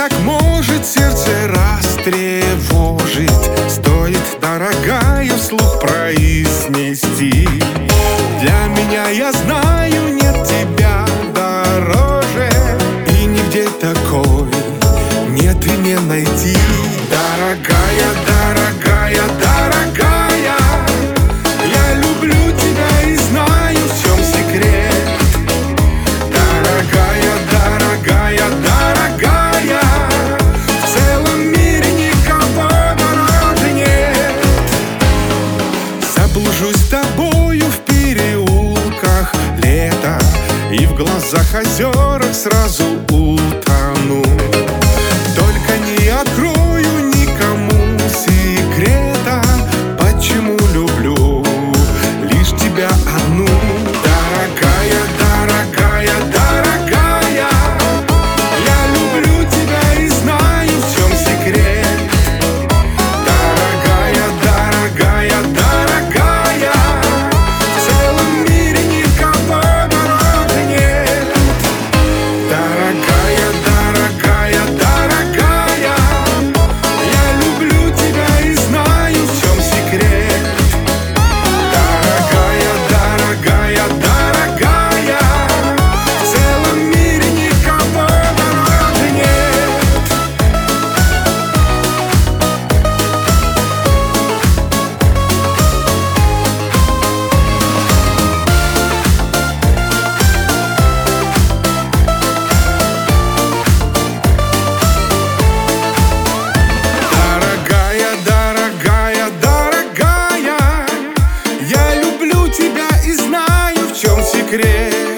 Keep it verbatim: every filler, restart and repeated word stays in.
так может сердце растревожить. Стоит, дорогая, вслух произнести: для меня, я знаю, нет тебя дороже, и нигде такой нет и не найти. Дорогая, дорогая, дорогая, я люблю тебя и знаю, в чем секрет. Дорогая, дорогая, дорогая, в целом мире никого дороже нет. Заблужусь с тобою в переулках лета, и в глазах озерах сразу утону. Только не открою никому секрета, почему люблю лишь тебя одну. Дорогая, дорогая, дорогая, я люблю тебя и знаю, в чем секрет. Дорогая, дорогая, дорогая, в целом мире никого дороже нет. Дорогая, дорогая, дорогая, я люблю тебя и знаю, в чем секрет. Дорогая, дорогая, дорогая, в целом мире никого дороже нет. Дорогая, дорогая, дорогая, я люблю тебя и знаю, в чем секрет.